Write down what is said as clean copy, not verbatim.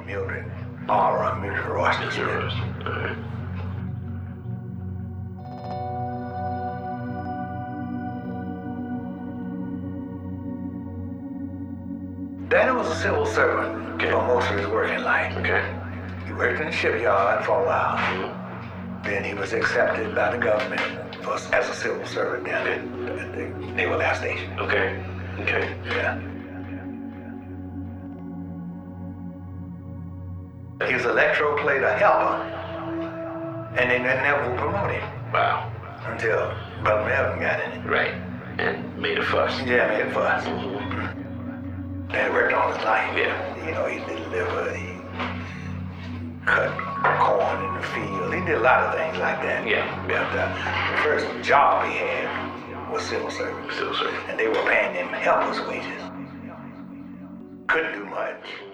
Mildred Aura, Mildred Royston Mr. Smith. Ross. All right. Danny was a civil servant for most of his working life. Okay. He worked in the shipyard for a while. Mm-hmm. Then he was accepted by the government as a civil servant down at the Naval Air Station. Okay. Okay. Yeah. He was electroplater helper, and they never promoted him Wow. until Brother Melvin got in it. Right. And made a fuss. Yeah, made it for us. Mm-hmm. And he worked all his life. Yeah. You know, he delivered, he cut corn in the field. He did a lot of things like that. Yeah. But the first job he had was civil service. Civil service. And they were paying him helper's wages. Couldn't do much.